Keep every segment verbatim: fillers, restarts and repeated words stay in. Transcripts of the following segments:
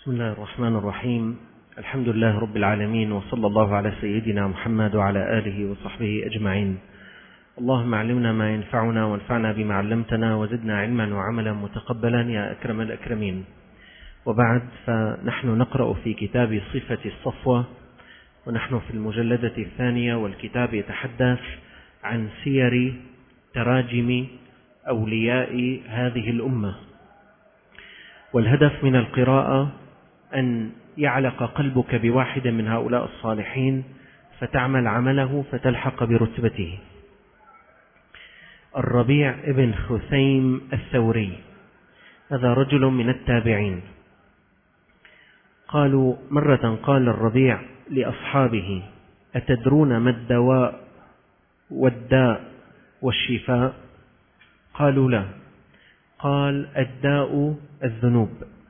بسم الله الرحمن الرحيم. الحمد لله رب العالمين، وصلى الله على سيدنا محمد وعلى آله وصحبه أجمعين. اللهم علمنا ما ينفعنا وانفعنا بما علمتنا وزدنا علما وعملا متقبلا يا أكرم الأكرمين. وبعد، فنحن نقرأ في كتاب صفة الصفوة، ونحن في المجلدة الثانية، والكتاب يتحدث عن سير تراجم أولياء هذه الأمة. والهدف من القراءة أن يعلق قلبك بواحد من هؤلاء الصالحين فتعمل عمله فتلحق برتبته. الربيع ابن خثيم الثوري، هذا رجل من التابعين. قالوا مرة قال الربيع لأصحابه: أتدرون ما الدواء والداء والشفاء؟ قالوا لا. قال: الداء الذنوب،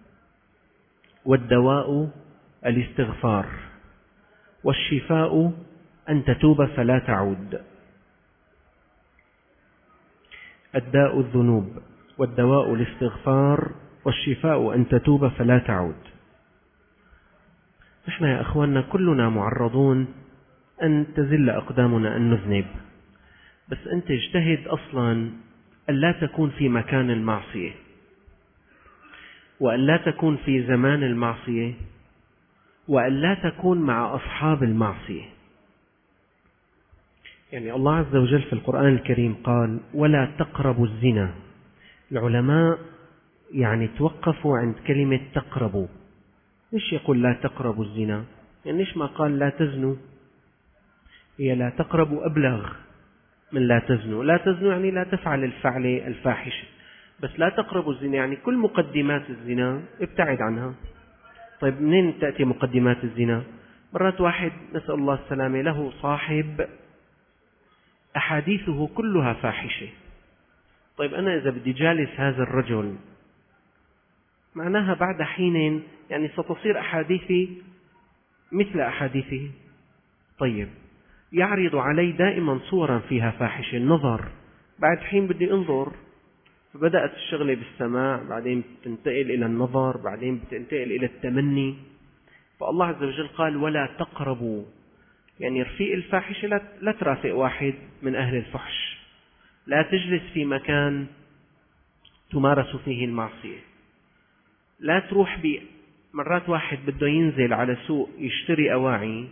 والدواء الاستغفار، والشفاء أن تتوب فلا تعود. الداء الذنوب، والدواء الاستغفار، والشفاء أن تتوب فلا تعود. نحن يا أخواننا كلنا معرضون أن تزل أقدامنا أن نذنب، بس أنت اجتهد أصلا أن لا تكون في مكان المعصية، وأن لا تكون في زمان المعصية، وأن لا تكون مع أصحاب المعصية. يعني الله عز وجل في القرآن الكريم قال: ولا تقربوا الزنا. العلماء يعني توقفوا عند كلمة تقربوا. ليش يقول لا تقربوا الزنا؟ يعني ليش ما قال لا تزنوا؟ هي لا تقربوا أبلغ من لا تزنوا. لا تزنوا يعني لا تفعل الفعل الفاحشة، بس لا تقربوا الزنا يعني كل مقدمات الزنا ابتعد عنها. طيب منين تأتي مقدمات الزنا؟ مرات واحد نسأل الله السلامة له صاحب أحاديثه كلها فاحشة. طيب أنا إذا بدي جالس هذا الرجل، معناها بعد حين يعني ستصير أحاديثي مثل أحاديثه. طيب يعرض علي دائما صورا فيها فاحشة، النظر. بعد حين بدي انظر، فبدأت الشغلة بالسماع، بعدين بتنتقل إلى النظر، بعدين بتنتقل إلى التمني. فالله عز وجل قال: ولا تقربوا. يعني رفيق الفاحشة لا ترافق واحد من أهل الفحش، لا تجلس في مكان تمارس فيه المعصية، لا تروح ب مرات واحد بده ينزل على سوق يشتري أواعي،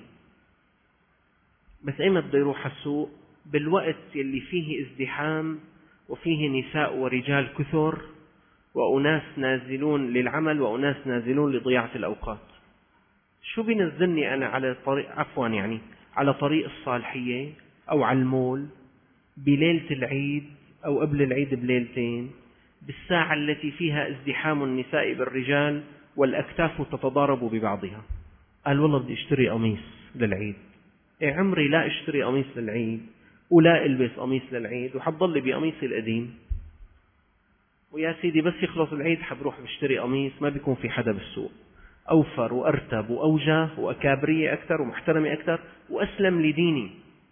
بس أين بده يروح السوق؟ بالوقت اللي فيه ازدحام وفيه نساء ورجال كثر، وأناس نازلون للعمل وأناس نازلون لضياعة الأوقات. شو بينزلني أنا على طريق عفوا يعني على طريق الصالحية أو على المول بليلة العيد أو قبل العيد بليلتين، بالساعة التي فيها ازدحام النساء بالرجال والأكتاف تتضارب ببعضها؟ قال: والله بدي اشتري قميص للعيد. إيه عمري لا اشتري قميص للعيد ولا البس قميص للعيد، وحضل لي بقميصي القديم، ويا سيدي بس يخلص العيد حبروح بشتري قميص ما بيكون في حدا بالسوق، أوفر وأرتب وأوجه وأكابرية أكثر ومحترمة أكثر وأسلم لديني.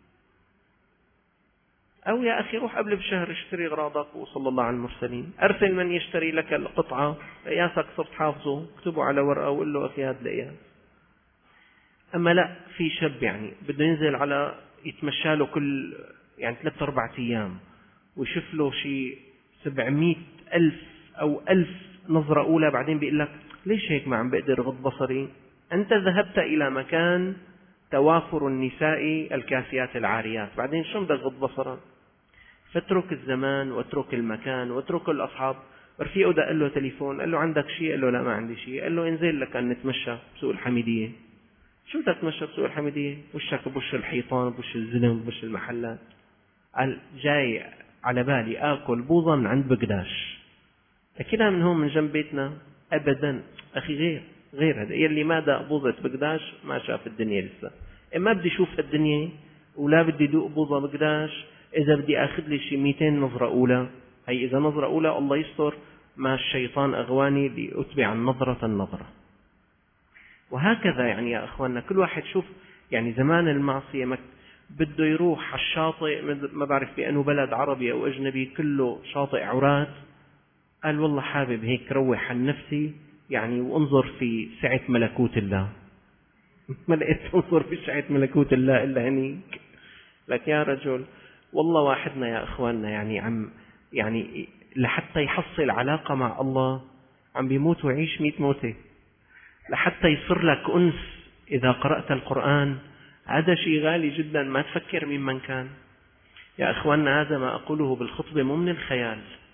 أو يا أخي روح قبل بشهر اشتري غراضك وصلى الله على المرسلين. أرسل من يشتري لك القطعة، قياسك صرت حافظه، اكتبه على ورقة وقل له أخي هذا القياس. أما لا، في شاب يعني بده ينزل على يتمشى له كل يعني ثلاثة أربعة أيام ويشوف له شيء سبعمائة ألف أو ألف نظرة أولى، بعدين بيقول لك: ليش هيك ما عم بقدر غض بصري؟ أنت ذهبت إلى مكان توافر النساء الكاسيات العاريات، بعدين شو بدك غض بصرك؟ فاترك الزمان واترك المكان واترك الأصحاب. رفيقه ده قال له تليفون، قال له: عندك شيء؟ قال له: لا ما عندي شيء. قال له: انزل لك أن نتمشى بسوق الحميدية. شو بدك تمشى بسوق الحميدية؟ وشك بوش الحيطان، بوش الزلم، بوش المحلات. قال: جاي على بالي آكل بوظة من عند بقداش، أكلها من هون من جنب بيتنا. أبدا أخي، غير غير هذا يلي ما داق بوظة بقداش ما شاف الدنيا لسه. ما بدي شوف الدنيا ولا بدي دوق بوظة بقداش إذا بدي أخذ لي شي مئتين نظرة أولى. هي إذا نظرة أولى الله يستر ما الشيطان أغواني لأتبع النظرة النظرة. وهكذا يعني يا أخواننا كل واحد شوف يعني زمان المعصية مك بده يروح على الشاطئ، ما بعرف بأنه بلد عربي أو أجنبي كله شاطئ عرات، قال والله حابب هيك روح عن نفسي يعني وانظر في سعة ملكوت الله. ما لقيت تنظر في سعة ملكوت الله إلا هنيك. لك يا رجل والله واحدنا يا إخواننا يعني عم يعني لحتى يحصل علاقة مع الله عم بيموت ويعيش مئة موتة، لحتى يصير لك أنس إذا قرأت القرآن. هذا شيء غالي جدا، ما تفكر ممن كان. يا إخواننا هذا ما أقوله بالخطبة مو من الخيال.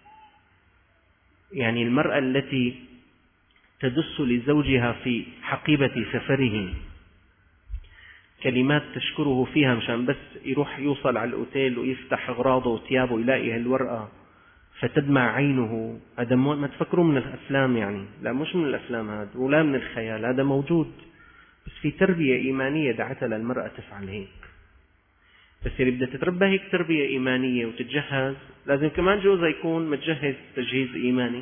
يعني المرأة التي تدس لزوجها في حقيبة سفره كلمات تشكره فيها مشان بس يروح يوصل على الأوتيل ويفتح أغراضه وثيابه يلاقي هالورقة فتدمع عينه. هذا ما تفكروا من الأفلام، يعني لا مش من الأفلام هذا ولا من الخيال، هذا موجود. بس في تربية إيمانية دعتها للمرأة تفعل هيك. بس اللي بدها تتربى هيك تربية إيمانية وتتجهز لازم كمان جوزها يكون متجهز تجهيز إيماني.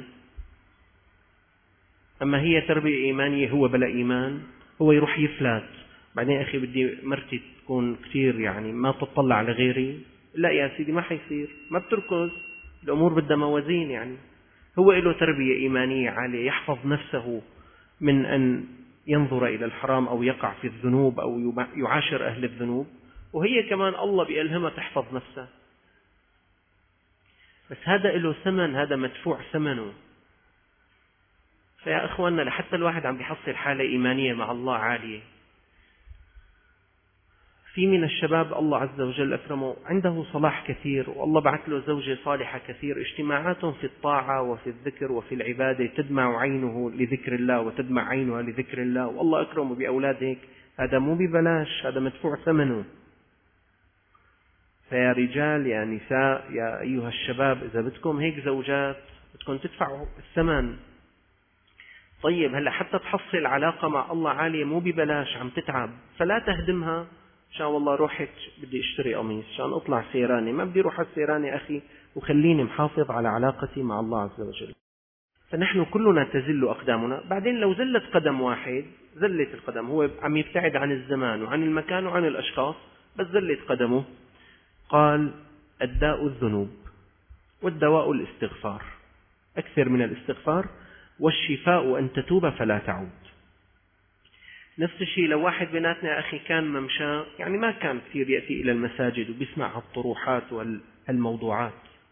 أما هي تربية إيمانية هو بلا إيمان، هو يروح يفلت بعدين أخي بدي مرتي تكون كثير يعني ما تطلع على غيري. لا يا سيدي ما حيصير، ما بتركض، الأمور بدها موازين. يعني هو له تربية إيمانية عالية، يحفظ نفسه من أن ينظر إلى الحرام أو يقع في الذنوب أو يعاشر أهل الذنوب، وهي كمان الله بيلهمها تحفظ نفسها. بس هذا له ثمن، هذا مدفوع ثمنه. فيا أخواننا لحتى الواحد عم بيحصل حالة إيمانية مع الله عالية. في من الشباب الله عز وجل أكرمه عنده صلاح كثير والله بعث له زوجة صالحة كثير، اجتماعاتهم في الطاعة وفي الذكر وفي العبادة تدمع عينه لذكر الله وتدمع عينها لذكر الله، والله أكرمه بأولاد هيك. هذا مو ببلاش، هذا مدفوع ثمنه. فيا رجال يا نساء يا أيها الشباب إذا بدكم هيك زوجات بدكم تدفعوا الثمن. طيب هلأ حتى تحصل علاقة مع الله عالية مو ببلاش، عم تتعب، فلا تهدمها عشان والله روحت بدي اشتري قميص عشان اطلع سيراني. ما بدي اروح على السيراني اخي وخليني محافظ على علاقتي مع الله عز وجل. فنحن كلنا تزل اقدامنا. بعدين لو زلت قدم واحد زلت القدم، هو عم يبتعد عن الزمان وعن المكان وعن الاشخاص بس زلت قدمه. قال الداء الذنوب والدواء الاستغفار، اكثر من الاستغفار، والشفاء ان تتوب فلا تعود. نفس الشيء لو واحد بيناتنا يا أخي كان ممشى يعني ما كان كثير يأتي إلى المساجد وبيسمع هالطروحات والموضوعات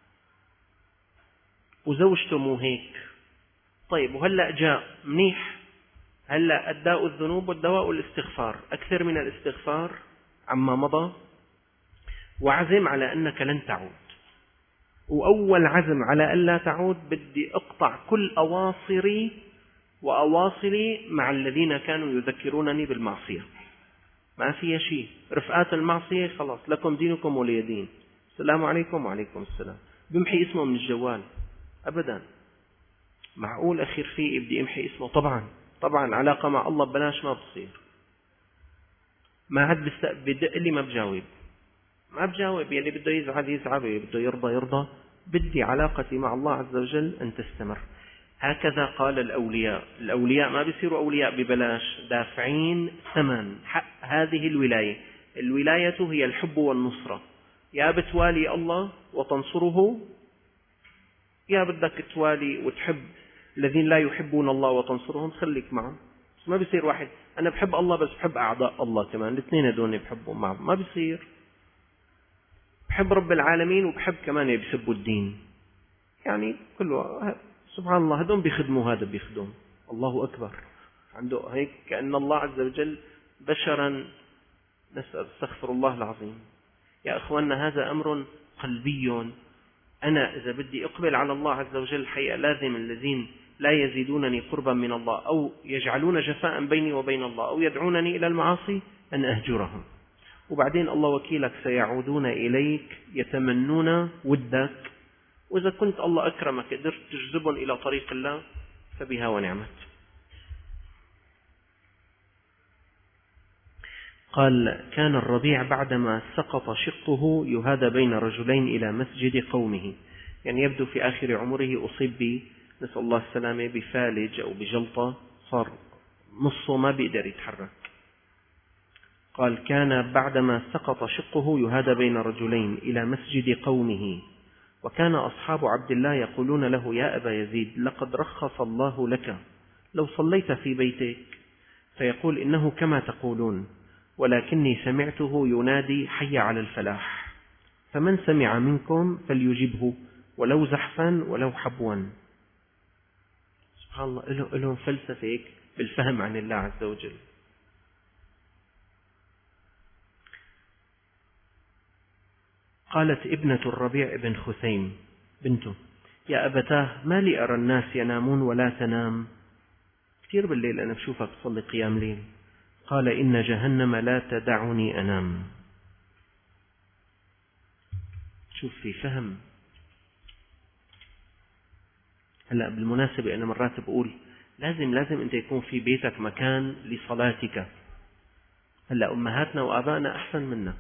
وزوجته مو هيك، طيب وهلأ جاء منيح، هلأ الداء الذنوب والدواء الاستغفار، أكثر من الاستغفار عما مضى، وعزم على أنك لن تعود. وأول عزم على ألا تعود بدي أقطع كل أواصري وأواصلي مع الذين كانوا يذكرونني بالمعصية. ما فيها شيء، رفقات المعصية خلاص لكم دينكم ولي دين، السلام عليكم وعليكم السلام. بمحي اسمه من الجوال أبدا. معقول أخي رفيقي بدي أمحي اسمه؟ طبعا طبعا علاقة مع الله ببلاش ما بتصير. ما عاد بدق لي ما بجاوب ما بجاوب يلي بده يزعل يزعل، يلي بده يرضى يرضى. بدي علاقتي مع الله عز وجل أن تستمر. هكذا قال الأولياء. الأولياء ما بيصيروا أولياء ببلاش، دافعين ثمن حق هذه الولاية. الولاية هي الحب والنصرة، يا بتوالي الله وتنصره يا بدك توالي وتحب الذين لا يحبون الله وتنصرهم، خليك معهم. ما بيصير واحد أنا بحب الله بس بحب أعداء الله كمان، الاثنين هدول بحبهم معهم، ما بيصير. بحب رب العالمين وبحب كمان يسبوا الدين، يعني كله سبحان الله. هذول بيخدموا هذا بيخدم، الله أكبر. عنده هيك كأن الله عز وجل بشرا، نسأل استغفر الله العظيم. يا أخواننا هذا أمر قلبي. أنا إذا بدي أقبل على الله عز وجل الحقيقة لازم الذين لا يزيدونني قربا من الله أو يجعلون جفاء بيني وبين الله أو يدعونني إلى المعاصي أن أهجرهم. وبعدين الله وكيلك سيعودون إليك يتمنون ودك، وإذا كنت الله أكرمك قدرت تجذبهم إلى طريق الله فبها ونعمت. قال كان الربيع بعدما سقط شقه يهادى بين رجلين إلى مسجد قومه، يعني يبدو في آخر عمره أصيب ب نسأل الله السلامة بفالج أو بجلطة، صار نصه ما بيقدر يتحرك. قال كان بعدما سقط شقه يهادى بين رجلين إلى مسجد قومه، وكان أصحاب عبد الله يقولون له يا أبا يزيد لقد رخص الله لك لو صليت في بيتك فيقول إنه كما تقولون ولكني سمعته ينادي حي على الفلاح، فمن سمع منكم فليجبه ولو زحفا ولو حبوا. سبحان الله، لهم فلسفة بالفهم عن الله عز وجل. قالت ابنة الربيع بن خثيم بنته: يا أبتاه ما لي أرى الناس ينامون ولا تنام؟ كثير بالليل أنا بشوفك تصلي قيام ليل. قال: إن جهنم لا تدعني أنام. شوف في فهم. هلأ بالمناسبة أنا مرات بقول لازم لازم أنت يكون في بيتك مكان لصلاتك. هلأ أمهاتنا وآبائنا أحسن منا،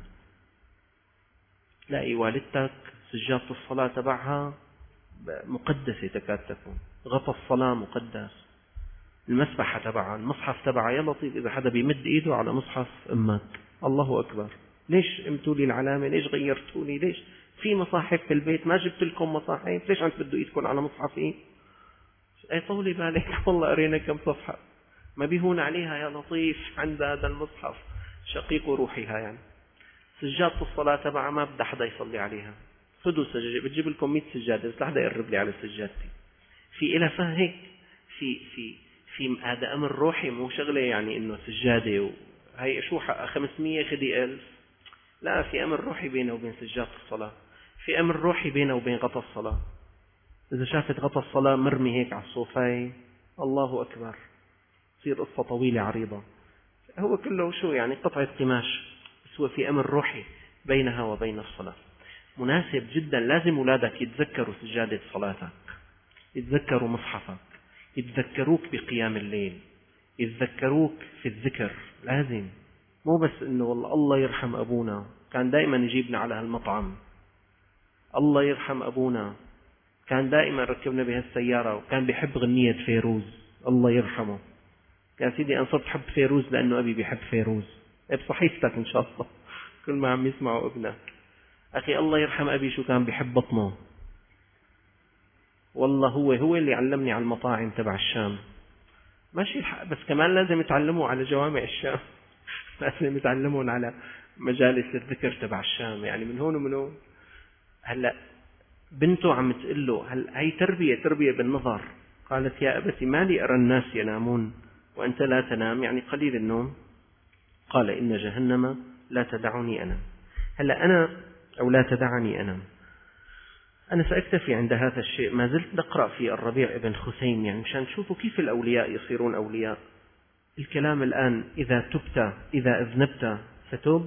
تلاقي والدتك سجادة الصلاة تبعها مقدسة تكاد تكون، غطى الصلاة مقدس، المسبحة تبعها المصحف تبعها يا لطيف إذا حدا بيمد إيده على مصحف أمك الله أكبر، ليش قمتوا لي العلامة؟ ليش غيرتوا لي؟ ليش في مصاحف في البيت؟ ما جبت لكم مصاحف؟ ليش عم بدوا إيدكم على مصحف إيه؟ أي طولي بالك والله قرينا كم صفحة، ما بيهون عليها يا لطيف عند هذا المصحف شقيق روحها. يعني سجادة الصلاة تبعها ما بدها حدا يصلي عليها، خذوا سجادة، بتجيب لكم مئة سجادة بس لا حدا يقرب لي على سجادتي. في إلى فهم هيك، في في في هذا أمر روحي، مو شغلة يعني إنه سجادة وهي شو حقها خمسمية خدي ألف، لا، في أمر روحي بينه وبين سجادة الصلاة، في أمر روحي بينه وبين غطى الصلاة. إذا شافت غطى الصلاة مرمي هيك على الصوفاي الله أكبر، تصير قصة طويلة عريضة. هو كله شو يعني قطعة قماش، بس هو في أمر روحي بينها وبين الصلاة. مناسب جدا، لازم أولادك يتذكروا سجادة صلاتك، يتذكروا مصحفك، يتذكروك بقيام الليل، يتذكروك في الذكر. لازم، مو بس إنه والله الله يرحم أبونا كان دائما يجيبنا على هالمطعم، الله يرحم أبونا كان دائما ركبنا بهالسيارة وكان بيحب غنية فيروز الله يرحمه. يا سيدي أنا صرت حب فيروز لأنه أبي بيحب فيروز، بصحيفتك إن شاء الله كل ما عم يسمعوا ابنك. أخي الله يرحم أبي شو كان بيحب بطنه، والله هو هو اللي علمني على المطاعم تبع الشام. ماشي الحق، بس كمان لازم يتعلموا على جوامع الشام لازم يتعلمون على مجالس الذكر تبع الشام، يعني من هون ومن هون. هلأ بنته عم تقول له، هل هي تربية تربية بالنظر. قالت: يا أبتي ما لي أرى الناس ينامون وأنت لا تنام، يعني قليل النوم. قال: إن جهنم لا تدعني أنام. هلأ أنا أو لا تدعني أنام، أنا سأكتفي عند هذا الشيء. ما زلت نقرأ في الربيع بن خثيم يعني مشان تشوفوا كيف الأولياء يصيرون أولياء. الكلام الآن: إذا تبت إذا أذنبت فتب،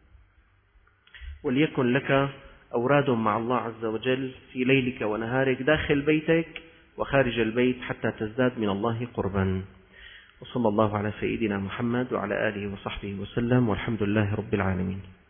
وليكن لك أوراد مع الله عز وجل في ليلك ونهارك داخل بيتك وخارج البيت حتى تزداد من الله قربا. وصلى الله على سيدنا محمد وعلى آله وصحبه وسلم، والحمد لله رب العالمين.